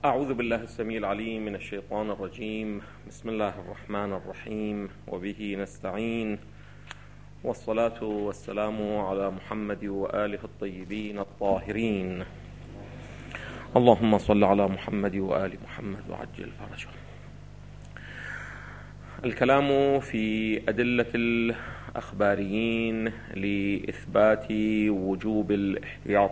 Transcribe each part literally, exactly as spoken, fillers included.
أعوذ بالله السميع العليم من الشيطان الرجيم. بسم الله الرحمن الرحيم، وبه نستعين، والصلاة والسلام على محمد وآله الطيبين الطاهرين. اللهم صل على محمد وآل محمد وعجل فرجهم. الكلام في أدلة الأخباريين لإثبات وجوب الاحتياط.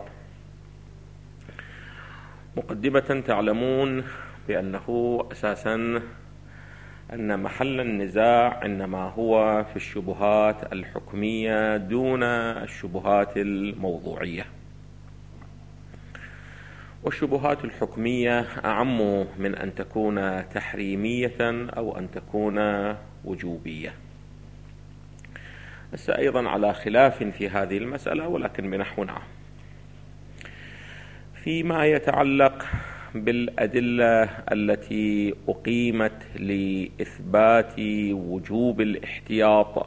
مقدمة، تعلمون بأنه أساسا أن محل النزاع إنما هو في الشبهات الحكمية دون الشبهات الموضوعية، والشبهات الحكمية أعم من أن تكون تحريمية أو أن تكون وجوبية. بس أيضا على خلاف في هذه المسألة، ولكن بنحو عام. فيما يتعلق بالأدلة التي أقيمت لإثبات وجوب الاحتياط،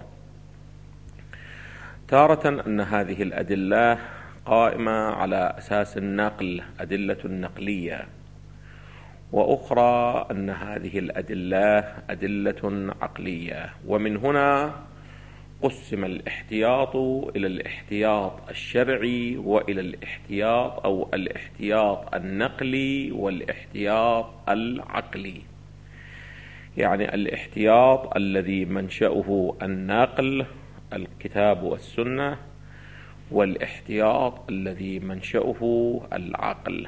تارة أن هذه الأدلة قائمة على أساس النقل، أدلة نقلية، وأخرى أن هذه الأدلة أدلة عقلية. ومن هنا قسم الاحتياط إلى الاحتياط الشرعي وإلى الاحتياط أو الاحتياط النقلي والاحتياط العقلي. يعني الاحتياط الذي منشأه النقل، الكتاب والسنة، والاحتياط الذي منشأه العقل.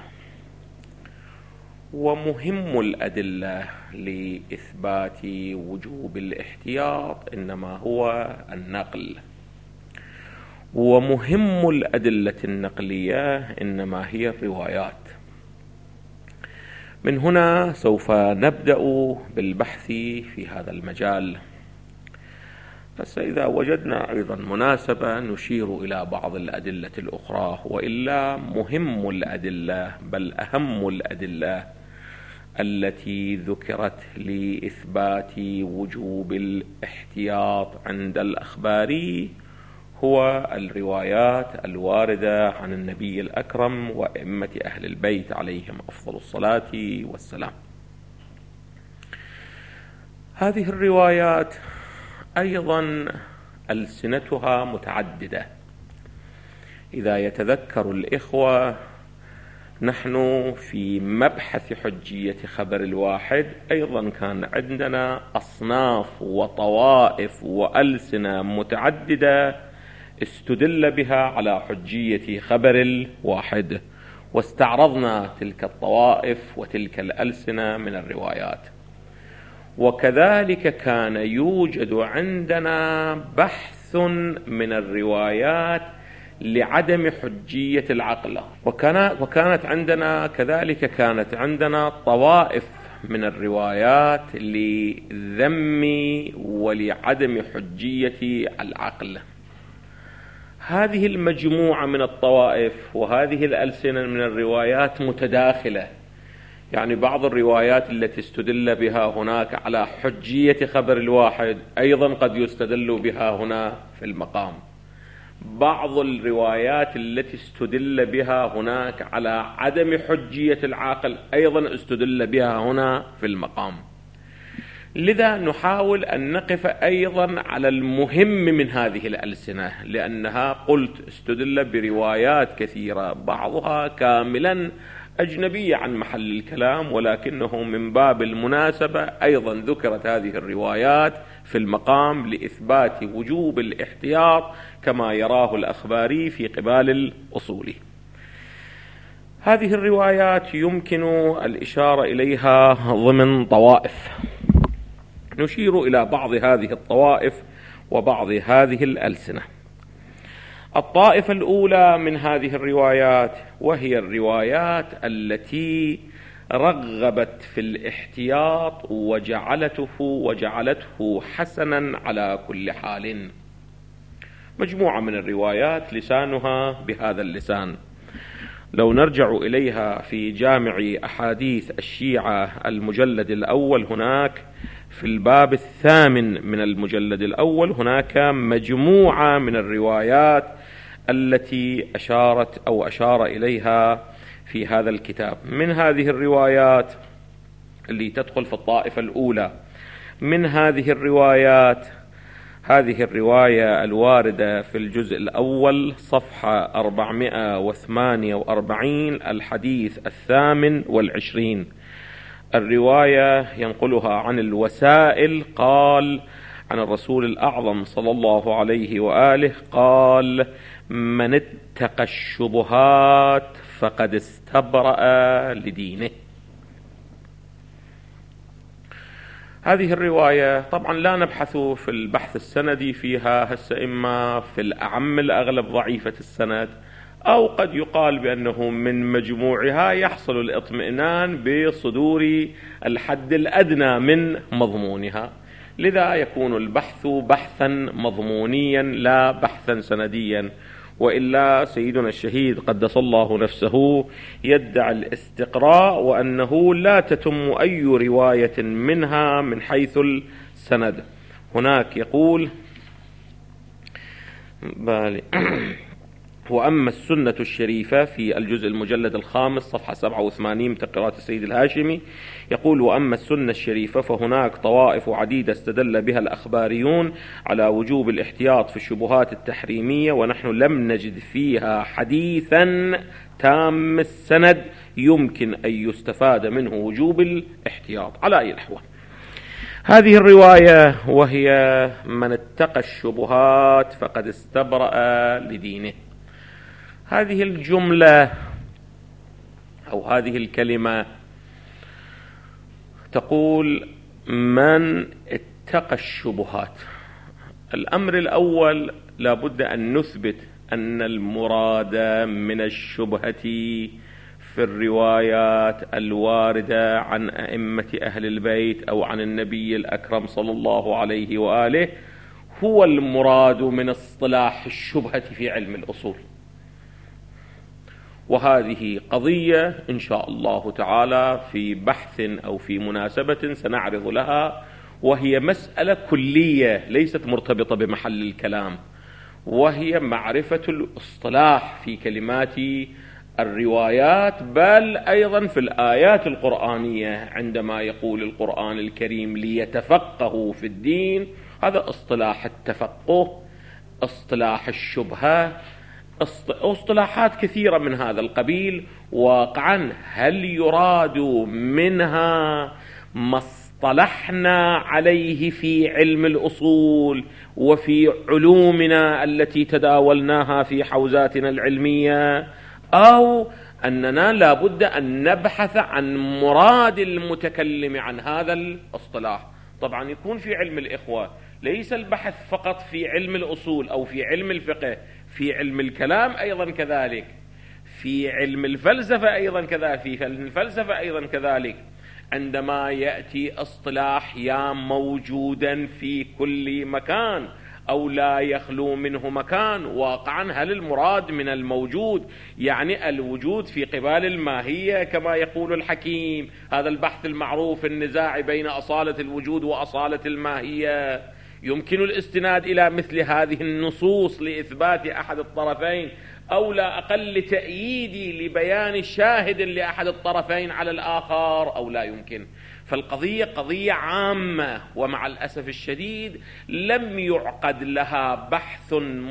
ومهم الأدلة لإثبات وجوب الاحتياط إنما هو النقل، ومهم الأدلة النقلية إنما هي الروايات. من هنا سوف نبدأ بالبحث في هذا المجال، بس إذا وجدنا أيضا مناسبة نشير إلى بعض الأدلة الأخرى، وإلا مهم الأدلة بل أهم الأدلة التي ذكرت لإثبات وجوب الاحتياط عند الأخباري هو الروايات الواردة عن النبي الأكرم وأئمة أهل البيت عليهم أفضل الصلاة والسلام. هذه الروايات أيضا ألسنتها متعددة. إذا يتذكر الإخوة، نحن في مبحث حجية خبر الواحد أيضا كان عندنا أصناف وطوائف وألسنة متعددة استدل بها على حجية خبر الواحد، واستعرضنا تلك الطوائف وتلك الألسنة من الروايات. وكذلك كان يوجد عندنا بحث من الروايات لعدم حجية العقل، وكان وكانت عندنا كذلك كانت عندنا طوائف من الروايات لذم ولعدم حجية العقل. هذه المجموعة من الطوائف وهذه الألسنة من الروايات متداخلة. يعني بعض الروايات التي استدل بها هناك على حجية خبر الواحد أيضا قد يستدل بها هنا في المقام. بعض الروايات التي استدل بها هناك على عدم حجية العاقل أيضا استدل بها هنا في المقام. لذا نحاول أن نقف أيضا على المهم من هذه الألسنة، لأنها قلت استدل بروايات كثيرة بعضها كاملا أجنبية عن محل الكلام، ولكنه من باب المناسبة أيضا ذكرت هذه الروايات في المقام لإثبات وجوب الاحتياط كما يراه الأخباري في قبال الأصول. هذه الروايات يمكن الإشارة إليها ضمن طوائف. نشير إلى بعض هذه الطوائف وبعض هذه الألسنة. الطائفة الأولى من هذه الروايات وهي الروايات التي رغبت في الاحتياط وجعلته وجعلته حسنا على كل حال. مجموعة من الروايات لسانها بهذا اللسان. لو نرجع إليها في جامع أحاديث الشيعة المجلد الأول، هناك في الباب الثامن من المجلد الأول هناك مجموعة من الروايات التي أشارت أو أشار إليها في هذا الكتاب. من هذه الروايات اللي تدخل في الطائفة الأولى، من هذه الروايات هذه الرواية الواردة في الجزء الأول صفحة أربعمائة وثمانية وأربعين الحديث الثامن والعشرين. الرواية ينقلها عن الوسائل، قال عن الرسول الأعظم صلى الله عليه وآله قال: من اتقى الشبهات فقد استبرأ لدينه. هذه الرواية طبعا لا نبحث في البحث السندي فيها، هسه إما في الأعم الأغلب ضعيفة السند، أو قد يقال بأنه من مجموعها يحصل الاطمئنان بصدور الحد الأدنى من مضمونها، لذا يكون البحث بحثا مضمونيا لا بحثا سنديا. وإلا سيدنا الشهيد قدس الله نفسه يدعي الاستقراء وأنه لا تتم أي رواية منها من حيث السند. هناك يقول بالي وأما السنة الشريفة في الجزء المجلد الخامس صفحة سبعة وثمانين من قراءة السيد الهاشمي، يقول: وأما السنة الشريفة فهناك طوائف عديدة استدل بها الأخباريون على وجوب الاحتياط في الشبهات التحريمية، ونحن لم نجد فيها حديثا تام السند يمكن أن يستفاد منه وجوب الاحتياط على أي الأحوال. هذه الرواية وهي: من اتقى الشبهات فقد استبرأ لدينه، هذه الجملة أو هذه الكلمة تقول من اتقى الشبهات. الأمر الأول لابد أن نثبت أن المراد من الشبهة في الروايات الواردة عن أئمة أهل البيت أو عن النبي الأكرم صلى الله عليه وآله هو المراد من اصطلاح الشبهة في علم الأصول. وهذه قضية إن شاء الله تعالى في بحث أو في مناسبة سنعرض لها، وهي مسألة كلية ليست مرتبطة بمحل الكلام، وهي معرفة الاصطلاح في كلمات الروايات، بل أيضا في الآيات القرآنية عندما يقول القرآن الكريم ليتفقهوا في الدين، هذا اصطلاح التفقه، اصطلاح الشبهة، اصطلاحات كثيرة من هذا القبيل. واقعا هل يراد منها ما اصطلحنا عليه في علم الأصول وفي علومنا التي تداولناها في حوزاتنا العلمية، أو أننا لابد أن نبحث عن مراد المتكلم عن هذا الاصطلاح؟ طبعا يكون في علم الإخوة ليس البحث فقط في علم الأصول أو في علم الفقه، في علم الكلام أيضا كذلك، في علم الفلسفة أيضا كذلك، في علم الفلسفة أيضا كذلك. عندما يأتي اصطلاح يا موجودا في كل مكان أو لا يخلو منه مكان، واقعا هل المراد من الموجود يعني الوجود في قبال الماهية كما يقول الحكيم؟ هذا البحث المعروف النزاع بين أصالة الوجود وأصالة الماهية. يمكن الاستناد إلى مثل هذه النصوص لإثبات أحد الطرفين، أو لا أقل تأييدي لبيان شاهد لأحد الطرفين على الآخر، أو لا يمكن. فالقضية قضية عامة، ومع الأسف الشديد لم يعقد لها بحث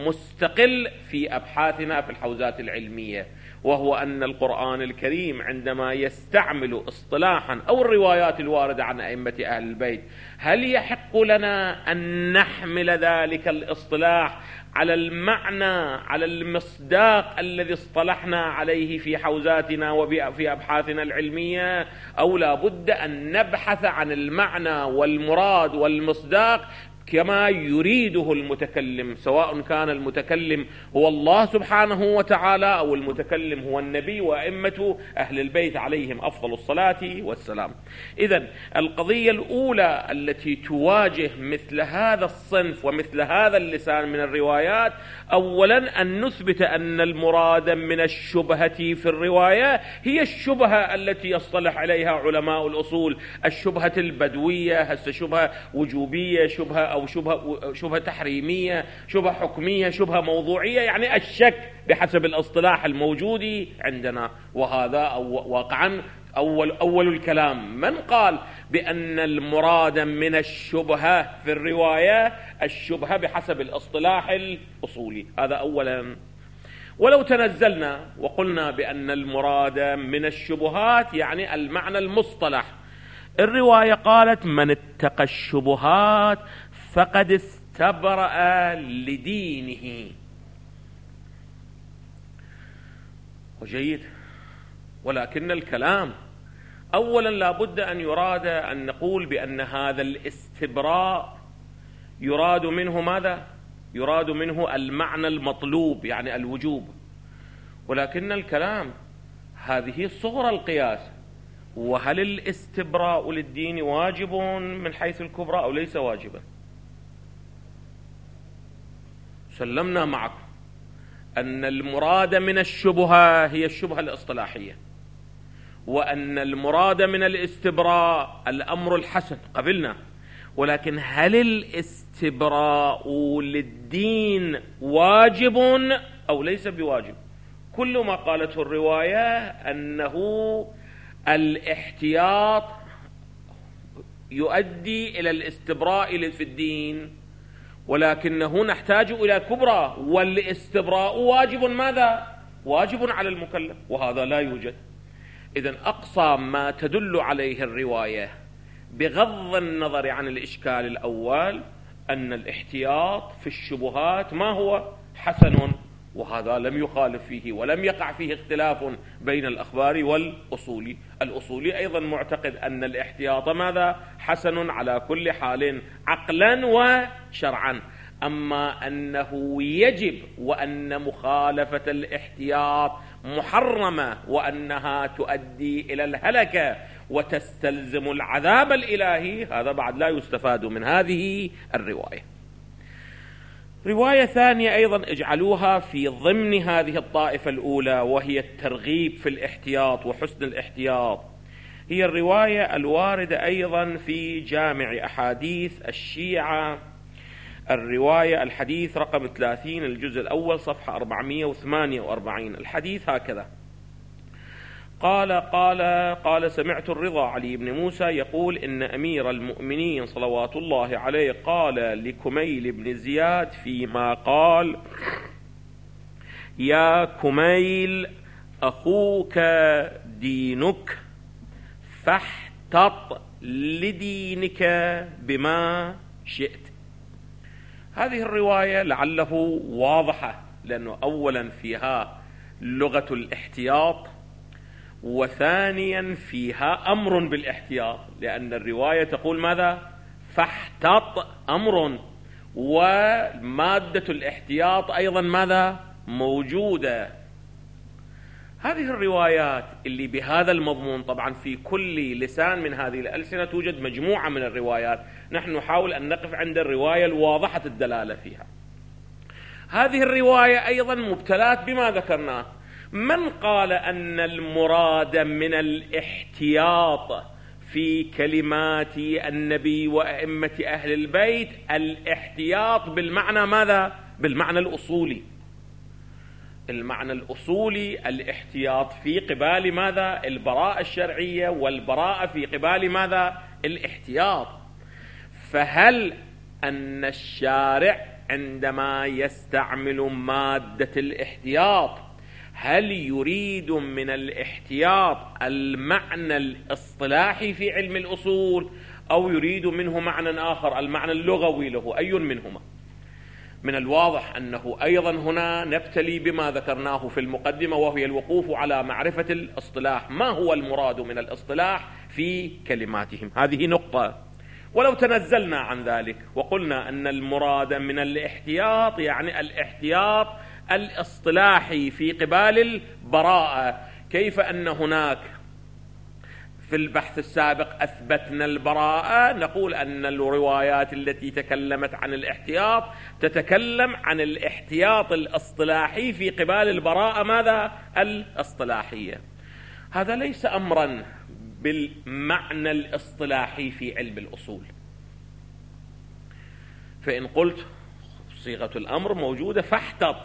مستقل في أبحاثنا في الحوزات العلمية، وهو أن القرآن الكريم عندما يستعمل اصطلاحا أو الروايات الواردة عن أئمة أهل البيت، هل يحق لنا أن نحمل ذلك الاصطلاح على المعنى، على المصداق الذي اصطلحنا عليه في حوزاتنا وفي أبحاثنا العلمية، أو لا بد أن نبحث عن المعنى والمراد والمصداق كما يريده المتكلم، سواء كان المتكلم هو الله سبحانه وتعالى أو المتكلم هو النبي وأئمة أهل البيت عليهم أفضل الصلاة والسلام. إذن القضية الأولى التي تواجه مثل هذا الصنف ومثل هذا اللسان من الروايات، أولا أن نثبت أن المراد من الشبهة في الرواية هي الشبهة التي يصطلح عليها علماء الأصول، الشبهة البدوية، هسه شبهة وجوبية، شبهة أو شبهة, شبهة تحريمية، شبهة حكمية، شبهة موضوعية، يعني الشك بحسب الاصطلاح الموجود عندنا. وهذا أو واقعا أول, أول الكلام من قال بأن المراد من الشبهة في الرواية الشبهة بحسب الاصطلاح الأصولي، هذا أولا. ولو تنزلنا وقلنا بأن المراد من الشبهات يعني المعنى المصطلح، الرواية قالت من اتقى الشبهات فقد استبرأ لدينه، وجيد. ولكن الكلام أولا لا بد أن يراد أن نقول بأن هذا الاستبراء يراد منه ماذا؟ يراد منه المعنى المطلوب يعني الوجوب. ولكن الكلام هذه صغرى القياس، وهل الاستبراء للدين واجب من حيث الكبرى أو ليس واجبا؟ سلمنا معكم أن المراد من الشبهة هي الشبهة الاصطلاحية، وأن المراد من الاستبراء الأمر الحسن، قبلنا. ولكن هل الاستبراء للدين واجب أو ليس بواجب؟ كل ما قالته الرواية أنه الاحتياط يؤدي إلى الاستبراء في الدين، ولكنه نحتاج إلى كبرى، والاستبراء واجب ماذا؟ واجب على المكلف، وهذا لا يوجد. إذن أقصى ما تدل عليه الرواية بغض النظر عن الإشكال الأول أن الاحتياط في الشبهات ما هو؟ حسن، وهذا لم يخالف فيه ولم يقع فيه اختلاف بين الأخبار والأصولي. الأصولي أيضا معتقد أن الاحتياط ماذا؟ حسن على كل حال عقلا وشرعا. أما أنه يجب وأن مخالفة الاحتياط محرمة وأنها تؤدي إلى الهلكة وتستلزم العذاب الإلهي، هذا بعد لا يستفاد من هذه الرواية. رواية ثانية أيضا اجعلوها في ضمن هذه الطائفة الأولى، وهي الترغيب في الاحتياط وحسن الاحتياط، هي الرواية الواردة أيضا في جامع أحاديث الشيعة، الرواية الحديث رقم ثلاثين الجزء الأول صفحة أربعمائة وثمانية وأربعين. الحديث هكذا: قال قال قال سمعت الرضا علي بن موسى يقول إن أمير المؤمنين صلوات الله عليه قال لكميل بن زياد فيما قال: يا كميل أخوك دينك فاحتط لدينك بما شئت. هذه الرواية لعله واضحة، لأنه أولا فيها لغة الاحتياط، وثانيا فيها أمر بالاحتياط، لأن الرواية تقول ماذا؟ فاحتط أمر، ومادة الاحتياط أيضا ماذا؟ موجودة. هذه الروايات اللي بهذا المضمون، طبعا في كل لسان من هذه الألسنة توجد مجموعة من الروايات، نحن نحاول أن نقف عند الرواية الواضحة الدلالة فيها. هذه الرواية أيضا مبتلات بما ذكرناه. من قال أن المراد من الاحتياط في كلمات النبي وأئمة أهل البيت الاحتياط بالمعنى ماذا؟ بالمعنى الأصولي. المعنى الأصولي الاحتياط في قبال ماذا؟ البراءة الشرعية، والبراءة في قبال ماذا؟ الاحتياط. فهل أن الشارع عندما يستعمل مادة الاحتياط هل يريد من الاحتياط المعنى الاصطلاحي في علم الأصول، أو يريد منه معنى آخر المعنى اللغوي له؟ أي منهما؟ من الواضح أنه أيضا هنا نبتلي بما ذكرناه في المقدمة، وهي الوقوف على معرفة الاصطلاح، ما هو المراد من الاصطلاح في كلماتهم. هذه نقطة. ولو تنزلنا عن ذلك وقلنا أن المراد من الاحتياط يعني الاحتياط الاصطلاحي في قبال البراءة، كيف أن هناك في البحث السابق أثبتنا البراءة، نقول أن الروايات التي تكلمت عن الاحتياط تتكلم عن الاحتياط الاصطلاحي في قبال البراءة ماذا؟ الاصطلاحية. هذا ليس أمرا بالمعنى الاصطلاحي في علم الأصول. فإن قلت صيغة الأمر موجودة فاحتط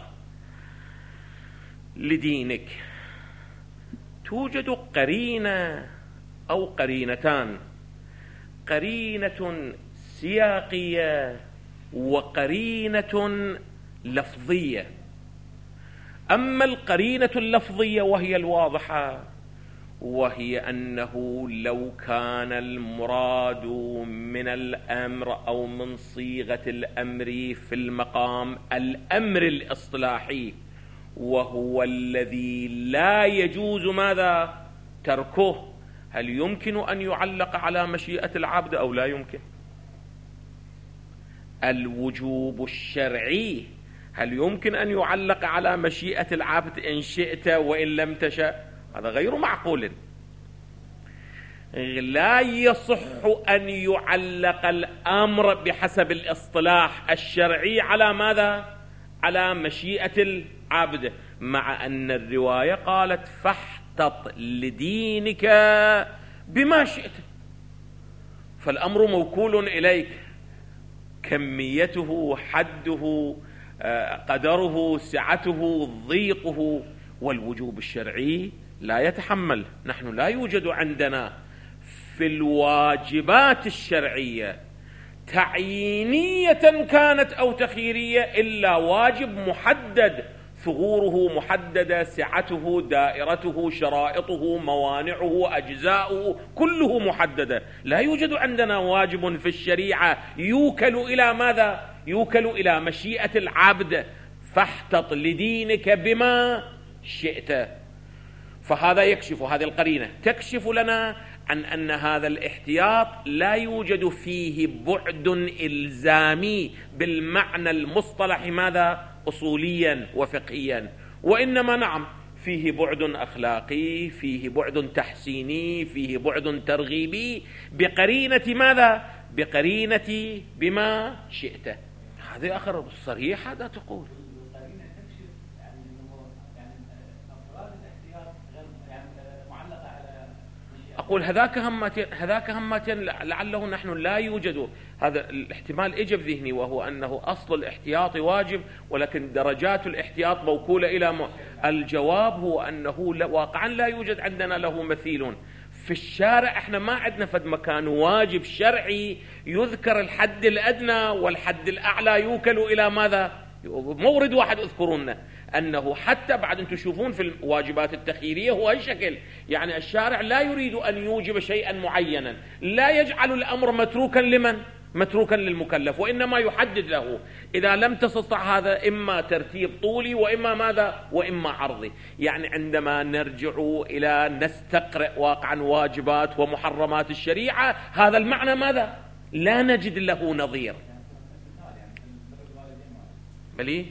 لدينك، توجد قرينة أو قرينتان، قرينة سياقية وقرينة لفظية. أما القرينة اللفظية وهي الواضحة، وهي أنه لو كان المراد من الأمر أو من صيغة الأمر في المقام الأمر الاصطلاحي، وهو الذي لا يجوز ماذا تركه، هل يمكن أن يعلق على مشيئة العبد أو لا يمكن؟ الوجوب الشرعي هل يمكن أن يعلق على مشيئة العبد إن شئت وإن لم تشاء؟ هذا غير معقول. لا يصح أن يعلق الأمر بحسب الاصطلاح الشرعي على ماذا؟ على مشيئة العبد، مع أن الرواية قالت فاحتط لدينك بما شئت، فالأمر موكول إليك، كميته، حده، قدره، سعته، ضيقه. والوجوب الشرعي لا يتحمل. نحن لا يوجد عندنا في الواجبات الشرعية تعيينية كانت أو تخييرية إلا واجب محدد، ثغوره محددة، سعته، دائرته، شرائطه، موانعه، أجزاؤه كله محددة. لا يوجد عندنا واجب في الشريعة يوكل إلى ماذا؟ يوكل إلى مشيئة العبد، فاحتط لدينك بما شئت. فهذا يكشف، هذه القرينة تكشف لنا عن أن هذا الاحتياط لا يوجد فيه بعد إلزامي بالمعنى المصطلح ماذا؟ أصوليا وفقهيا، وإنما نعم فيه بعد أخلاقي، فيه بعد تحسيني، فيه بعد ترغيبي، بقرينة ماذا؟ بقرينة بما شئت. هذه آخر صريح، هذا تقول أقول هذاك همتين، هذاك همتين لعله نحن لا يوجد هذا الاحتمال إجب ذهني، وهو أنه أصل الاحتياط واجب ولكن درجات الاحتياط موكولة إلى م... الجواب هو أنه واقعا لا يوجد عندنا له مثيل في الشارع. احنا ما عندنا فد مكان واجب شرعي يذكر الحد الأدنى والحد الأعلى يوكل إلى ماذا؟ مورد واحد اذكرونا أنه حتى بعد أن تشوفون في الواجبات التخييرية هو هالشكل، يعني الشارع لا يريد أن يوجب شيئا معينا، لا يجعل الأمر متروكا لمن؟ متروكا للمكلف، وإنما يحدد له إذا لم تستطع هذا إما ترتيب طولي وإما ماذا؟ وإما عرضي. يعني عندما نرجع إلى نستقرأ واقعا واجبات ومحرمات الشريعة هذا المعنى ماذا؟ لا نجد له نظير. بلي؟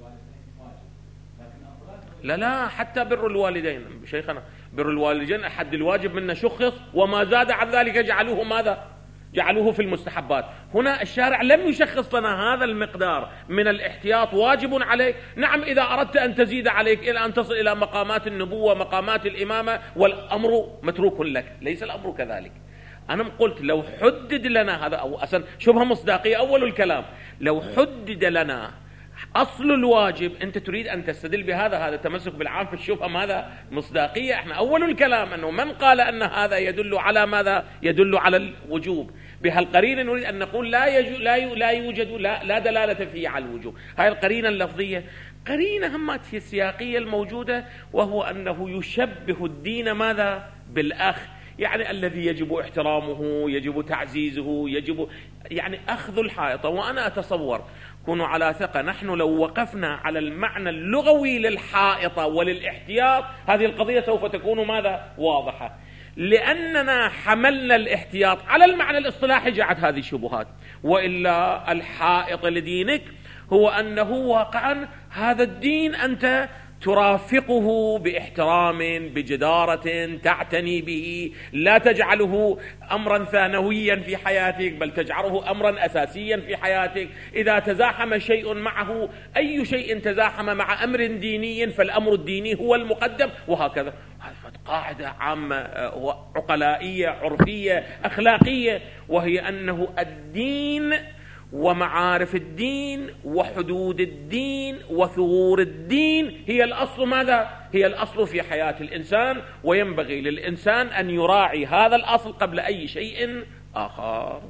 لا لا، حتى بر الوالدين شيخنا، بر الوالدين أحد الواجب منا شخص، وما زاد عن ذلك جعلوه ماذا؟ جعلوه في المستحبات. هنا الشارع لم يشخص لنا هذا المقدار من الاحتياط واجب عليك. نعم إذا أردت أن تزيد عليك إلى أن تصل إلى مقامات النبوة، مقامات الإمامة، والأمر متروك لك. ليس الأمر كذلك. أنا قلت لو حدد لنا هذا، أو أصلا شبهة مصداقية أول الكلام، لو حدد لنا أصل الواجب، أنت تريد أن تستدل بهذا، هذا تمسك بالعام في الشبهة ماذا؟ مصداقية. احنا أول الكلام أنه من قال أن هذا يدل على ماذا؟ يدل على الوجوب. بهالقرينة نريد أن نقول لا يجو لا لا يوجد لا, لا دلالة فيه على الوجوب. هاي القرينة اللفظية. قرينة همات هي السياقية الموجودة، وهو أنه يشبه الدين ماذا؟ بالأخ، يعني الذي يجب احترامه، يجب تعزيزه، يجب يعني أخذ الحائطة. وأنا أتصور كونوا على ثقة، نحن لو وقفنا على المعنى اللغوي للحائطة وللاحتياط هذه القضية سوف تكون ماذا؟ واضحة. لأننا حملنا الاحتياط على المعنى الاصطلاحي جاءت هذه الشبهات. وإلا الحائط لدينك هو أنه واقعا هذا الدين أنت ترافقه باحترام، بجدارة، تعتني به، لا تجعله أمرا ثانويا في حياتك بل تجعله أمرا أساسيا في حياتك. إذا تزاحم شيء معه، أي شيء تزاحم مع أمر ديني فالأمر الديني هو المقدم، وهكذا. هذه قاعدة عامة عقلائية عرفية أخلاقية، وهي أنه الدين ومعارف الدين وحدود الدين وثغور الدين هي الأصل. ماذا؟ هي الأصل في حياة الإنسان، وينبغي للإنسان أن يراعي هذا الأصل قبل أي شيء آخر.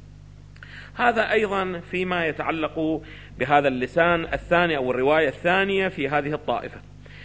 هذا أيضا فيما يتعلق بهذا اللسان الثاني أو الرواية الثانية في هذه الطائفة.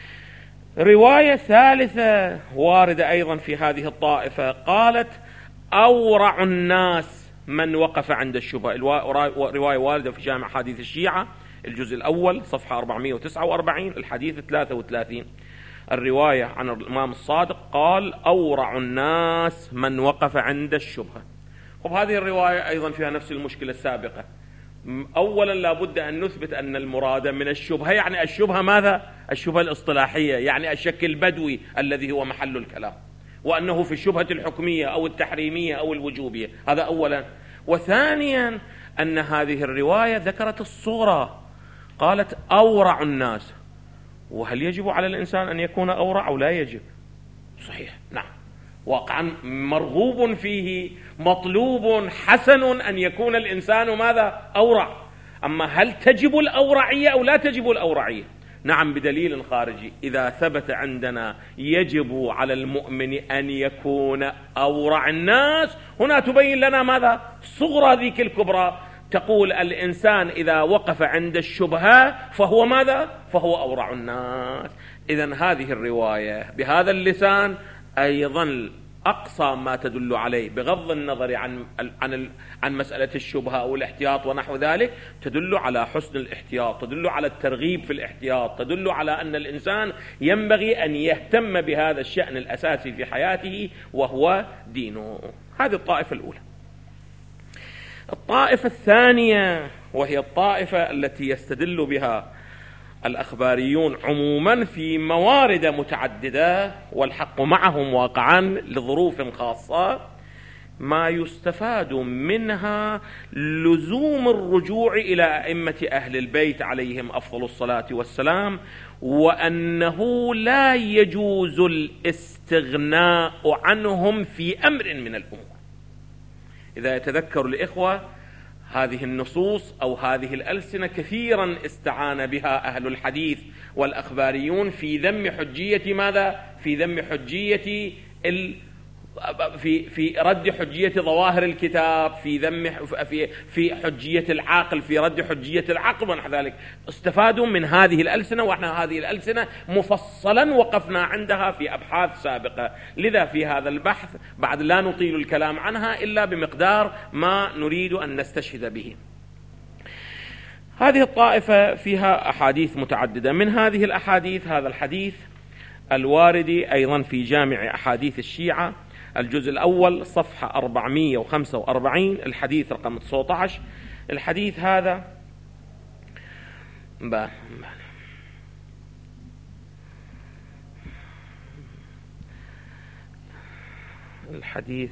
رواية ثالثة واردة أيضا في هذه الطائفة قالت: أورع الناس من وقف عند الشبهة. رواية واردة في جامع حديث الشيعة الجزء الأول صفحة أربعمائة وتسعة وأربعين الحديث ثلاثة وثلاثين. الرواية عن الإمام الصادق قال: أورع الناس من وقف عند الشبهة. وهذه الرواية أيضا فيها نفس المشكلة السابقة. أولا لابد أن نثبت أن المراد من الشبهة يعني الشبهة ماذا؟ الشبهة الاصطلاحية، يعني الشك البدوي الذي هو محل الكلام، وأنه في الشبهة الحكمية أو التحريمية أو الوجوبية. هذا أولا. وثانيا أن هذه الرواية ذكرت الصغرى، قالت أورع الناس. وهل يجب على الإنسان أن يكون أورع أو لا يجب؟ صحيح، نعم، واقعا مرغوب فيه، مطلوب حسن أن يكون الإنسان ماذا؟ أورع. أما هل تجب الأورعية أو لا تجب الأورعية؟ نعم، بدليل خارجي. إذا ثبت عندنا يجب على المؤمن أن يكون أورع الناس، هنا تبين لنا ماذا؟ صغرى ذيك الكبرى، تقول الإنسان إذا وقف عند الشبهة فهو ماذا؟ فهو أورع الناس. إذن هذه الرواية بهذا اللسان أيضا أقصى ما تدل عليه، بغض النظر عن عن عن مسألة الشبهة أو الاحتياط ونحو ذلك، تدل على حسن الاحتياط، تدل على الترغيب في الاحتياط، تدل على أن الإنسان ينبغي أن يهتم بهذا الشأن الأساسي في حياته وهو دينه. هذه الطائفة الأولى. الطائفة الثانية وهي الطائفة التي يستدل بها الأخباريون عموما في موارد متعددة، والحق معهم واقعا لظروف خاصة، ما يستفاد منها لزوم الرجوع إلى أئمة أهل البيت عليهم أفضل الصلاة والسلام، وأنه لا يجوز الاستغناء عنهم في أمر من الأمور. إذا يتذكر الإخوة هذه النصوص أو هذه الألسنة كثيرا استعان بها أهل الحديث والأخباريون في ذم حجية ماذا؟ في ذم حجية ال... في في رد حجية ظواهر الكتاب، في ذم في في حجية العقل، في رد حجية العقل ونحو ذلك. استفادوا من هذه الألسنة، واحنا هذه الألسنة مفصلا وقفنا عندها في أبحاث سابقة، لذا في هذا البحث بعد لا نطيل الكلام عنها إلا بمقدار ما نريد أن نستشهد به. هذه الطائفة فيها أحاديث متعددة. من هذه الأحاديث هذا الحديث الوارد أيضا في جامع أحاديث الشيعة الجزء الأول صفحة أربعمائة وخمسة وأربعين الحديث رقم تسعة عشر. الحديث هذا با الحديث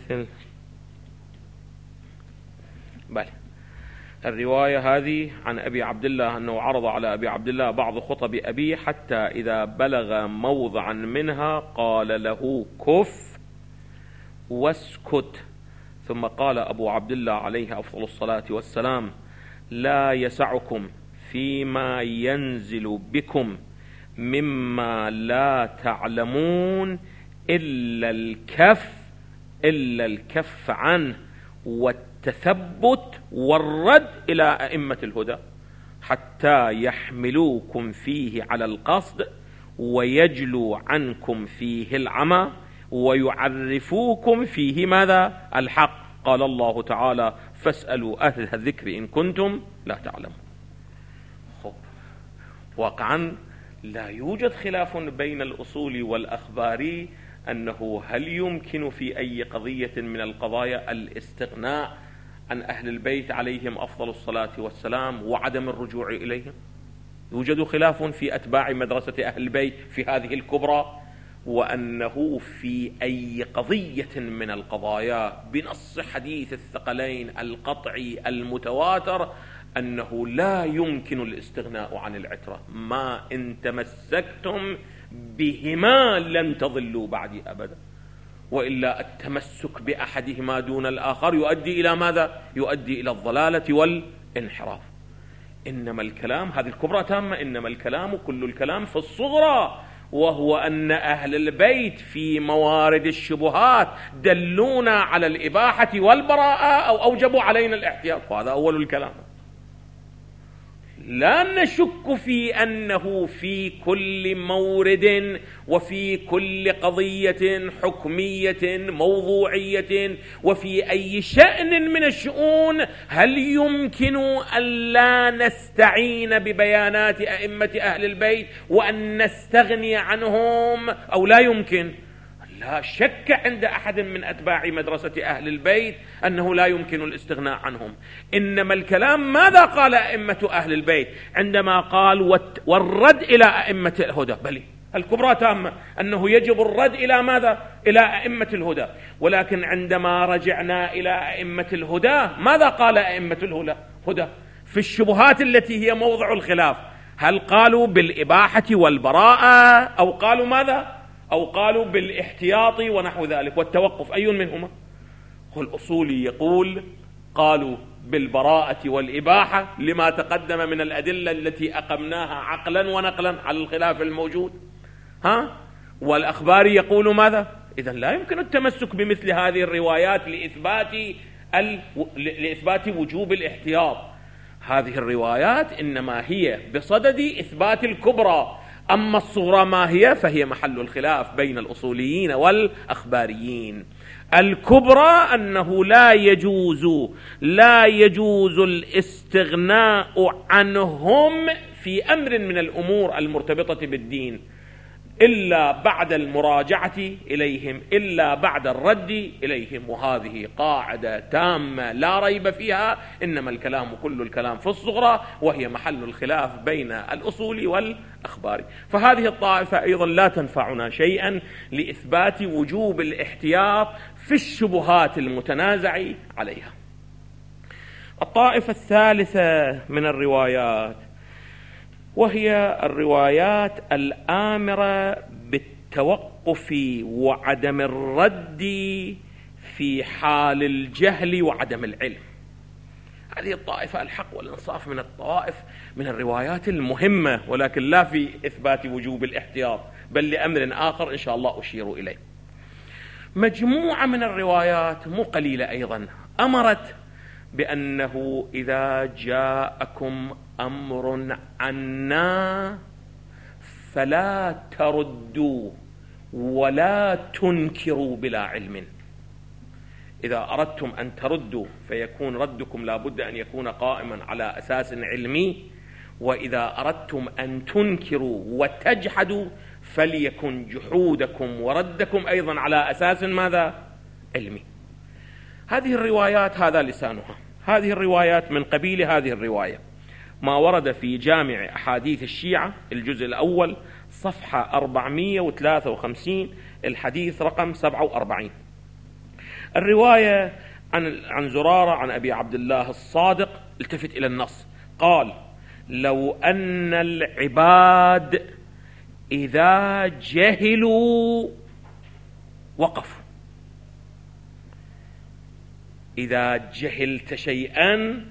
بل الرواية هذه عن أبي عبد الله أنه عرض على أبي عبد الله بعض خطب أبيه حتى إذا بلغ موضعا منها قال له كف واسكت، ثم قال أبو عبد الله عليه أفضل الصلاة والسلام: لا يسعكم فيما ينزل بكم مما لا تعلمون إلا الكف إلا الكف عنه والتثبت والرد إلى أئمة الهدى حتى يحملوكم فيه على القصد ويجلوا عنكم فيه العمى ويعرفوكم فيه ماذا؟ الحق. قال الله تعالى: فاسألوا أهل الذكر إن كنتم لا تعلمون. خب واقعا لا يوجد خلاف بين الأصول والأخبار أنه هل يمكن في أي قضية من القضايا الاستغناء عن أهل البيت عليهم أفضل الصلاة والسلام وعدم الرجوع إليهم. يوجد خلاف في أتباع مدرسة أهل البيت في هذه الكبرى، وأنه في أي قضية من القضايا بنص حديث الثقلين القطعي المتواتر أنه لا يمكن الاستغناء عن العترة، ما إن تمسكتم بهما لن تضلوا بعدي أبدا، وإلا التمسك بأحدهما دون الآخر يؤدي إلى ماذا؟ يؤدي إلى الضلالة انحراف. إنما الكلام، هذه الكبرى تامة، إنما الكلام كل الكلام في الصغرى، وهو أن أهل البيت في موارد الشبهات دلونا على الإباحة والبراءة أو أوجبوا علينا الاحتياط، وهذا أول الكلام. لا نشك في أنه في كل مورد وفي كل قضية حكمية موضوعية وفي أي شأن من الشؤون هل يمكن أن لا نستعين ببيانات أئمة أهل البيت وأن نستغني عنهم أو لا يمكن؟ لا شك عند أحد من أتباع مدرسة أهل البيت أنه لا يمكن الاستغناء عنهم. إنما الكلام ماذا قال أئمة أهل البيت عندما قال والرد إلى أئمة الهدى؟ بل الكبرى تامة أنه يجب الرد إلى ماذا؟ إلى أئمة الهدى. ولكن عندما رجعنا إلى أئمة الهدى ماذا قال أئمة الهدى في الشبهات التي هي موضع الخلاف؟ هل قالوا بالإباحة والبراءة أو قالوا ماذا؟ أو قالوا بالاحتياط ونحو ذلك والتوقف؟ أي منهما؟ الأصولي يقول قالوا بالبراءة والإباحة لما تقدم من الأدلة التي أقمناها عقلا ونقلا على الخلاف الموجود. ها؟ والأخباري يقول ماذا؟ إذن لا يمكن التمسك بمثل هذه الروايات لإثبات ال... لإثبات وجوب الاحتياط. هذه الروايات إنما هي بصدد إثبات الكبرى، أما الصغرى ما هي فهي محل الخلاف بين الأصوليين والأخباريين. الكبرى أنه لا يجوز لا يجوز الاستغناء عنهم في أمر من الأمور المرتبطة بالدين إلا بعد المراجعة إليهم، إلا بعد الرد إليهم، وهذه قاعدة تامة لا ريب فيها. إنما الكلام كل الكلام في الصغرى، وهي محل الخلاف بين الأصول والأخبار. فهذه الطائفة أيضا لا تنفعنا شيئا لإثبات وجوب الاحتياط في الشبهات المتنازع عليها. الطائفة الثالثة من الروايات وهي الروايات الآمرة بالتوقف وعدم الرد في حال الجهل وعدم العلم. هذه الطائفة الحق والإنصاف من الطوائف من الروايات المهمة، ولكن لا في إثبات وجوب الاحتياط بل لأمر آخر إن شاء الله أشير إليه. مجموعة من الروايات مو قليلة أيضا أمرت بأنه إذا جاءكم أمر عنا فلا تردوا ولا تنكروا بلا علم. إذا أردتم أن تردوا فيكون ردكم لا بد أن يكون قائما على أساس علمي، وإذا أردتم أن تنكروا وتجحدوا فليكن جحودكم وردكم أيضا على أساس ماذا؟ علمي. هذه الروايات هذا لسانها. هذه الروايات من قبيل هذه الرواية ما ورد في جامع أحاديث الشيعة الجزء الأول صفحة أربعمائة وثلاثة وخمسين الحديث رقم سبعة وأربعين. الرواية عن عن زرارة عن أبي عبد الله الصادق. التفت إلى النص، قال: لو أن العباد إذا جهلوا وقفوا. إذا جهلت شيئا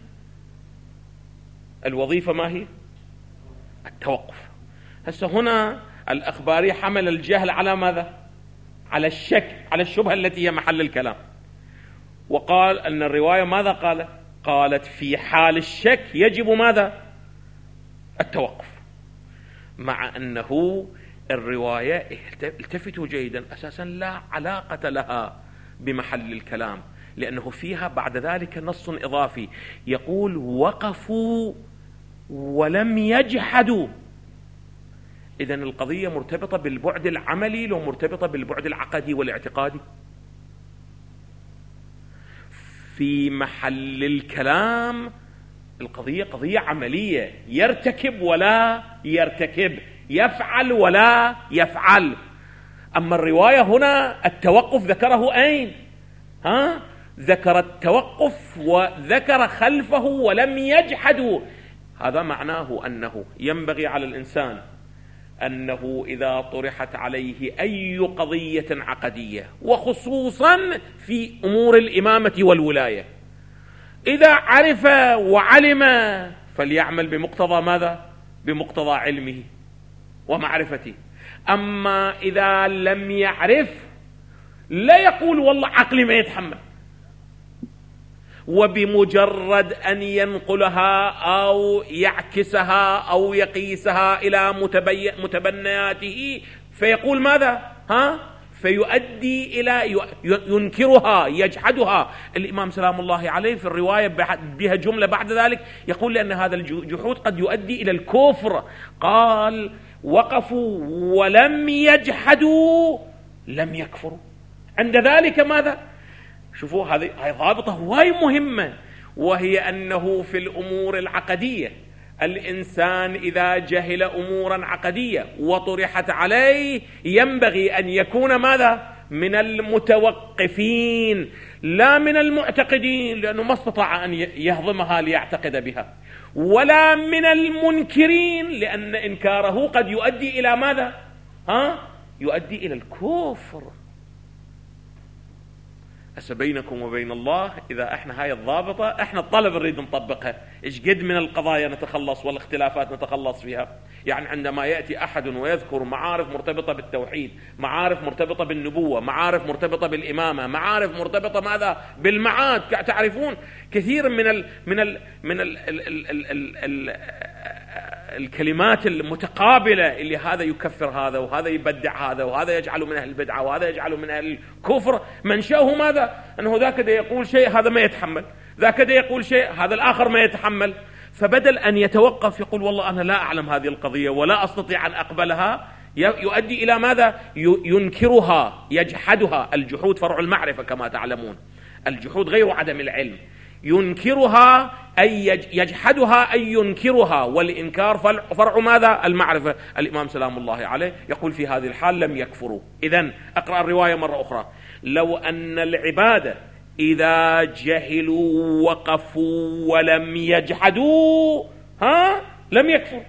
الوظيفة ما هي؟ التوقف. هسه هنا الأخباري حمل الجهل على ماذا؟ على الشك، على الشبهة التي هي محل الكلام، وقال أن الرواية ماذا قالت؟ قالت في حال الشك يجب ماذا؟ التوقف. مع أنه الرواية التفتوا جيدا أساسا لا علاقة لها بمحل الكلام، لأنه فيها بعد ذلك نص إضافي يقول وقفوا ولم يجحدوا. إذن القضية مرتبطة بالبعد العملي لو مرتبطة بالبعد العقدي والاعتقادي. في محل الكلام القضية قضية عملية، يرتكب ولا يرتكب، يفعل ولا يفعل. أما الرواية هنا التوقف ذكره أين؟ ها؟ ذكر التوقف وذكر خلفه ولم يجحدوا. هذا معناه أنه ينبغي على الإنسان أنه إذا طرحت عليه أي قضية عقدية وخصوصا في أمور الإمامة والولاية إذا عرف وعلم فليعمل بمقتضى ماذا؟ بمقتضى علمه ومعرفته. أما إذا لم يعرف لا يقول والله عقلي ما يتحمل، وبمجرد أن ينقلها أو يعكسها أو يقيسها إلى متبنياته فيقول ماذا؟ ها؟ فيؤدي إلى ينكرها يجحدها. الإمام سلام الله عليه في الرواية بها جملة بعد ذلك يقول لأن هذا الجحود قد يؤدي إلى الكفر. قال وقفوا ولم يجحدوا لم يكفروا. عند ذلك ماذا؟ شوفوا هذه ضابطة هواي مهمة، وهي أنه في الأمور العقدية الإنسان إذا جهل أمورا عقدية وطرحت عليه ينبغي أن يكون ماذا؟ من المتوقفين لا من المعتقدين، لأنه ما استطاع أن يهضمها ليعتقد بها، ولا من المنكرين لأن إنكاره قد يؤدي إلى ماذا؟ ها؟ يؤدي إلى الكفر. هسه بينكم وبين الله إذا احنا هاي الضابطة احنا الطلب نريد نطبقها، ايش قد من القضايا نتخلص والاختلافات نتخلص فيها. يعني عندما يأتي أحد ويذكر معارف مرتبطة بالتوحيد، معارف مرتبطة بالنبوة، معارف مرتبطة بالإمامة، معارف مرتبطة ماذا؟ بالمعاد. تعرفون كثير من ال من ال من ال ال ال ال ال ال الكلمات المتقابلة اللي هذا يكفر هذا وهذا يبدع هذا وهذا يجعل من أهل البدعة وهذا يجعل من أهل الكفر، منشأه ماذا؟ أنه ذاك دا يقول شيء هذا ما يتحمل، ذاك دا يقول شيء هذا الآخر ما يتحمل. فبدل أن يتوقف يقول والله أنا لا أعلم هذه القضية ولا أستطيع أن أقبلها، يؤدي إلى ماذا؟ ينكرها يجحدها. الجحود فرع المعرفة كما تعلمون، الجحود غير عدم العلم. ينكرها أي يجحدها أي ينكرها، والإنكار فرع ماذا؟ المعرفة. الإمام سلام الله عليه يقول في هذه الحال لم يكفروا. إذن أقرأ الرواية مرة أخرى: لو أن العبادة إذا جهلوا وقفوا ولم يجحدوا ها لم يكفروا.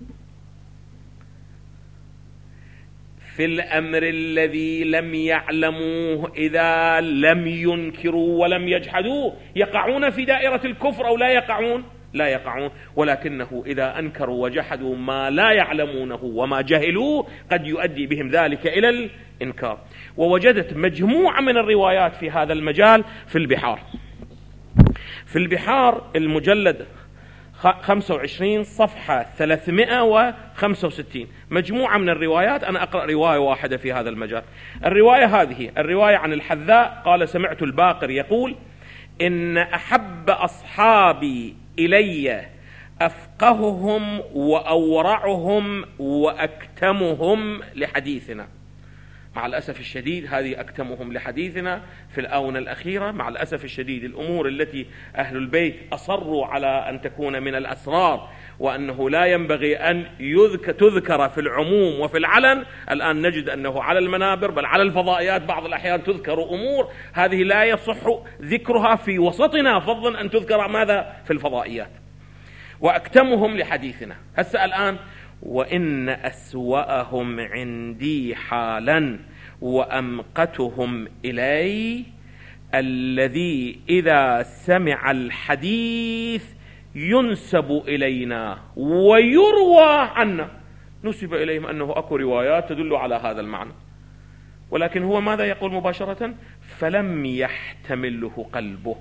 في الأمر الذي لم يعلموه إذا لم ينكروا ولم يجحدوا يقعون في دائرة الكفر أو لا يقعون؟ لا يقعون. ولكنه إذا أنكروا وجحدوا ما لا يعلمونه وما جهلوه قد يؤدي بهم ذلك إلى الإنكار. ووجدت مجموعة من الروايات في هذا المجال في البحار. في البحار المجلد خمسة وعشرين صفحة ثلاثمائة وخمسة وستين مجموعة من الروايات. أنا أقرأ رواية واحدة في هذا المجال. الرواية هذه الرواية عن الحذاء قال: سمعت الباقر يقول: إن أحب أصحابي إلي أفقههم وأورعهم وأكتمهم لحديثنا. مع الأسف الشديد هذه أكتمهم لحديثنا في الآونة الأخيرة. مع الأسف الشديد الأمور التي أهل البيت أصروا على أن تكون من الأسرار وأنه لا ينبغي أن يذكر تذكر في العموم وفي العلن، الآن نجد أنه على المنابر بل على الفضائيات بعض الأحيان تذكر أمور هذه لا يصح ذكرها في وسطنا، فضلا أن تذكر ماذا؟ في الفضائيات. وأكتمهم لحديثنا. هسه الآن: وإن أسوأهم عندي حالا وأمقتهم إلي الذي إذا سمع الحديث ينسب إلينا ويروى عنا. نسب إليهم أنه أكو روايات تدل على هذا المعنى، ولكن هو ماذا يقول مباشرة؟ فلم يحتمله قلبه.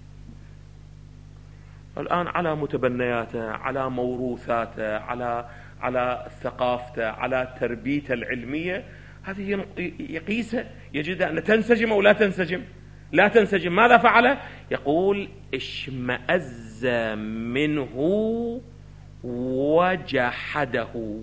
الآن على متبنياته، على موروثاته، على على ثقافته، على تربيته العلمية، هذه يقيسها يجد أن تنسجم أو لا تنسجم. لا تنسجم. ماذا فعل؟ يقول: اشمأز منه وجحده.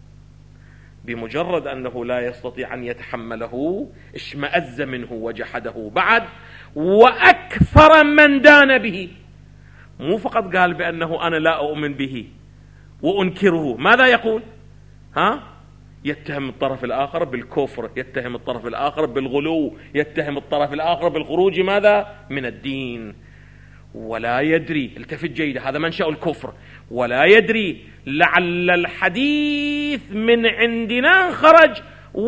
بمجرد أنه لا يستطيع أن يتحمله اشمأز منه وجحده. بعد: وأكثر من دان به. مو فقط قال بأنه أنا لا أؤمن به وأنكره، ماذا يقول؟ ها؟ يتهم الطرف الآخر بالكفر، يتهم الطرف الآخر بالغلو، يتهم الطرف الآخر بالخروج ماذا؟ من الدين. ولا يدري، التفت جيدا، هذا منشأ الكفر. ولا يدري لعل الحديث من عندنا خرج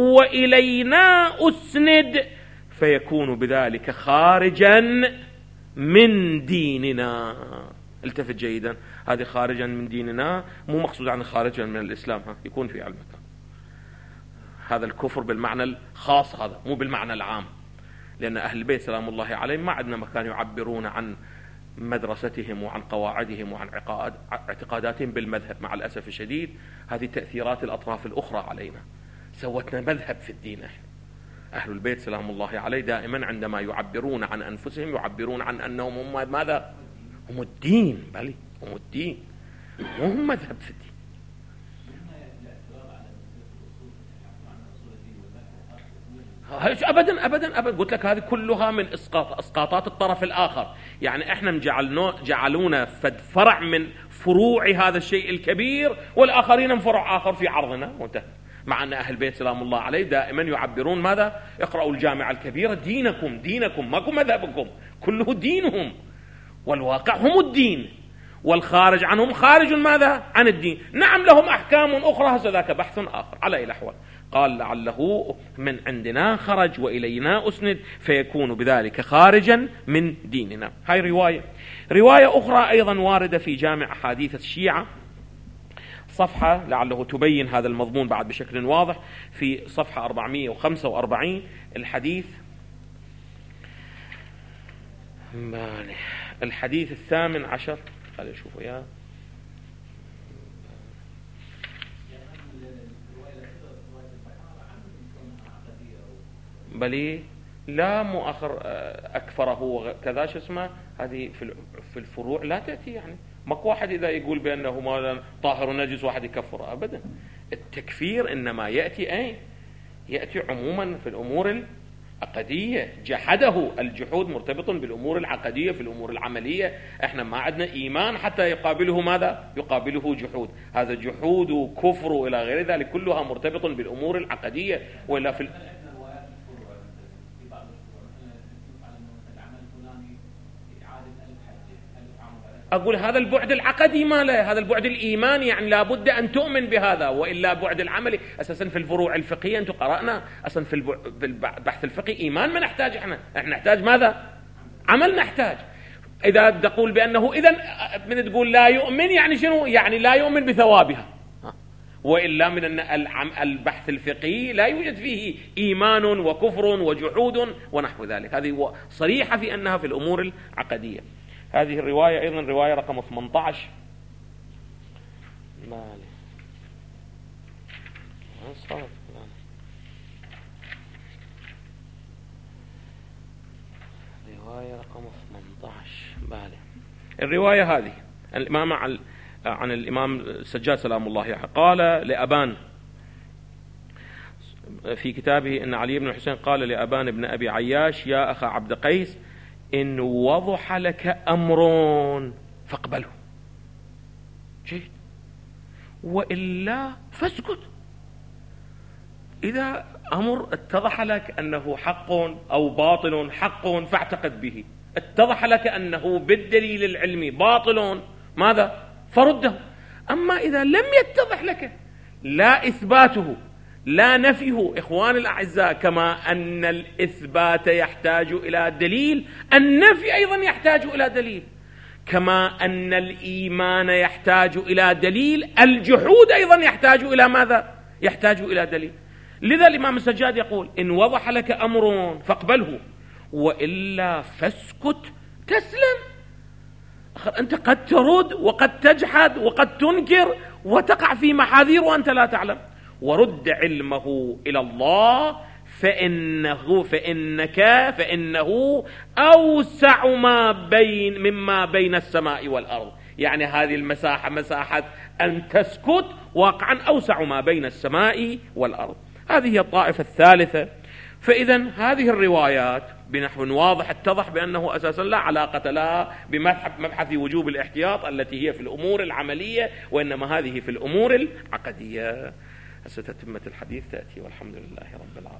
وإلينا أسند، فيكون بذلك خارجا من ديننا. التفت جيدا، هذه خارجا من ديننا مو مقصود عن خارجا من الإسلام، ها يكون في علمك هذا الكفر بالمعنى الخاص، هذا مو بالمعنى العام، لأن أهل البيت سلام الله عليهم ما عندنا مكان يعبرون عن مدرستهم وعن قواعدهم وعن اعتقاداتهم بالمذهب. مع الأسف الشديد هذه تأثيرات الأطراف الأخرى علينا سوتنا مذهب في الدين. أهل البيت سلام الله عليه دائما عندما يعبرون عن أنفسهم يعبرون عن أنهم هم ماذا؟ هم الدين، بل هم الدين، مو هم مذهب في الدين. ابدا ابدا ابدا قلت لك هذه كلها من اسقاط اسقاطات الطرف الاخر. يعني احنا جعلونا فد فرع من فروع هذا الشيء الكبير، والاخرين من فرع اخر في عرضنا، وانتهى. مع ان اهل البيت سلام الله عليه دائما يعبرون ماذا؟ اقرأوا الجامعة الكبيرة، دينكم دينكم، ماكو مذهبكم، كله دينهم، والواقع هم الدين، والخارج عنهم خارج ماذا؟ عن الدين. نعم لهم احكام اخرى، هذا ذاك بحث اخر. على اي الاحوال قال لعله من عندنا خرج وإلينا أسند فيكون بذلك خارجا من ديننا. هاي رواية. رواية أخرى أيضا واردة في جامع أحاديث الشيعة، صفحة لعله تبين هذا المضمون بعد بشكل واضح، في صفحة أربعمائة وخمسة وأربعين الحديث الحديث الثامن عشر. خلينا نشوفه يا بلي لا مؤخر أكفره كذا شو اسمه، هذه في الفروع لا تأتي. يعني ماكو واحد إذا يقول بأنه ما طاهر ونجس واحد يكفره أبدا. التكفير إنما يأتي أي يأتي عموما في الأمور العقدية. جحده، الجحود مرتبط بالأمور العقدية. في الأمور العملية احنا ما عندنا إيمان حتى يقابله ماذا؟ يقابله جحود. هذا جحود وكفر إلى غير ذلك كلها مرتبط بالأمور العقدية. ولا في أقول هذا البعد العقدي ما له، هذا البعد الإيماني، يعني لابد أن تؤمن بهذا، وإلا بعد العملي. أساسا في الفروع الفقهية أنتم قرأنا أساسا في البحث الفقهي إيمان ما نحتاج، إحنا إحنا نحتاج ماذا؟ عمل نحتاج. إذا تقول بأنه إذن من تقول لا يؤمن يعني شنو؟ يعني لا يؤمن بثوابها، وإلا من البحث الفقهي لا يوجد فيه إيمان وكفر وجحود ونحو ذلك. هذه صريحة في أنها في الأمور العقدية. هذه الرواية أيضا رواية رقم ثمانية عشر. مالي رواية رقم ثمانية عشر. بالي الرواية هذه الإمام عن الإمام السجاد سلام الله عليه قال لأبان في كتابه إن علي بن الحسين قال لأبان بن أبي عياش يا أخا عبد قيس إن وضح لك أمر فاقبله، جيد، وإلا فاسكت. إذا أمر اتضح لك أنه حق أو باطل، حق فاعتقد به، اتضح لك أنه بالدليل العلمي باطل، ماذا؟ فرده. أما إذا لم يتضح لك لا إثباته لا نفيه، إخوان الأعزاء، كما أن الإثبات يحتاج إلى دليل، النفي أيضا يحتاج إلى دليل. كما أن الإيمان يحتاج إلى دليل، الجحود أيضا يحتاج إلى ماذا؟ يحتاج إلى دليل. لذا الإمام السجاد يقول إن وضح لك أمر فاقبله، وإلا فاسكت تسلم. أنت قد ترد وقد تجحد وقد تنكر وتقع في محاذير وأنت لا تعلم. ورد علمه إلى الله فإنه فإنك فإنه أوسع ما بين مما بين السماء والأرض. يعني هذه المساحة مساحة أن تسكت واقعا أوسع ما بين السماء والأرض. هذه هي الطائفة الثالثة. فإذا هذه الروايات بنحو واضح اتضح بأنه أساسا لا علاقة لها بمبحث وجوب الاحتياط التي هي في الأمور العملية، وإنما هذه في الأمور العقدية. ستتمة الحديث تأتي، والحمد لله رب العالمين.